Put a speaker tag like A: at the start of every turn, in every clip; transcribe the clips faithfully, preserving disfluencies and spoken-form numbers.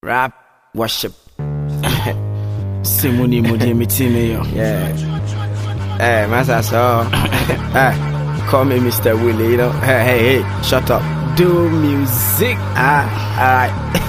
A: Rap, worship. Simoni Mudi Mitime. Yeah. Hey, Master Saw. Hey, call me Mister Willie, you know. Hey, hey, hey, shut up. Do music. Ah, alright.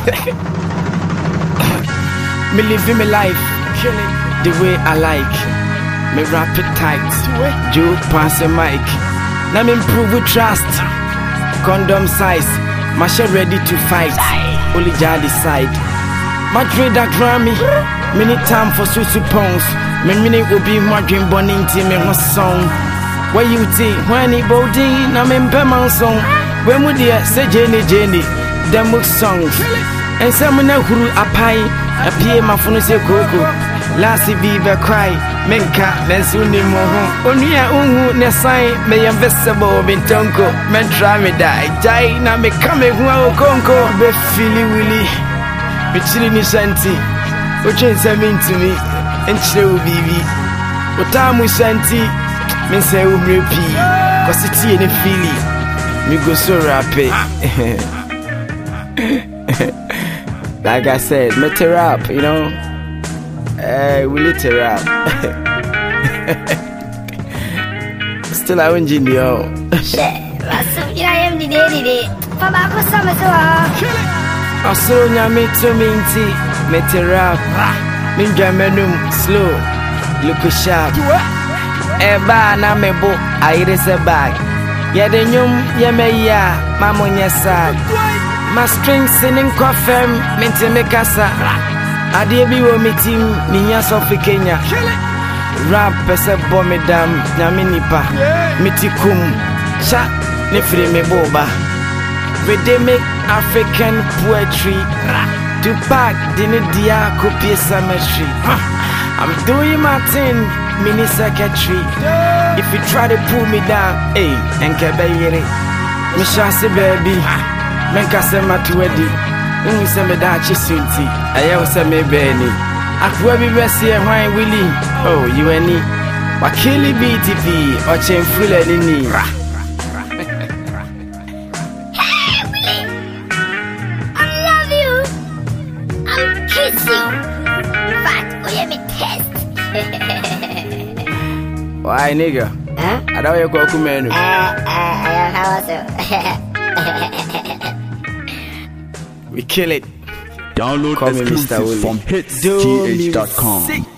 A: Me living my life the way I like. Me rap it tight. Joe pass a mic. Now me improve with trust. Condom size. My share ready to fight. Only Jah decide. My dream that Grammy. Many time for Susu Pons. Me mini will be my dream burning team in my song. Where you think when it bolding, I'm in Pemon song. When would you say Jenny Jenny? Them book songs. And someone who a pie appear my phone say coco. Lassie be cry. Menka, Mensuni Moho. Only a ungu ne sign may investable Bintonko. Men try me die. Die na me come who conco. Be Philly Willy. Me chilling is anti. What you say mean to me? And chill baby. What time we santi? Me say we repeat. Cause it's in the Philly. Me go so rapid. Like I said, me te rap, you know. Hey, we lit te rap. Still I won't gin yo.
B: Shit, what's up? I am the day today. Papa, what's up?
A: I saw ya me to minty, me te rap. Ninja menum slow, look sharp. Eba na me bo, I raise a bag. Ya de nyum, ya me ya, mamonya sad. My strings singing coffee, minty me casa. Adie bi wo meeting, niya sofi Kenya. Rap pese bo me dam, na me nipa. Miti kum, cha, ne free me boba. Rhythmic African poetry. Tupac, dini dia copy symmetry. I'm doing my thing, mini secretary. If you try to pull me down, hey, enke beyere. Me shasi baby, menka se matuedi. Ungu se me da chisunti, aya se me beni. Akwa bi besi e hwan Willie. Oh, you any? Wakili B T P, oche mfule nini. Why nigga?
B: Huh?
A: I don't you go kumenu.
B: Uh, uh, how
A: we kill it.
C: Download
A: Call me Mister
C: exclusive
A: Willie.
C: from hits g h dot com.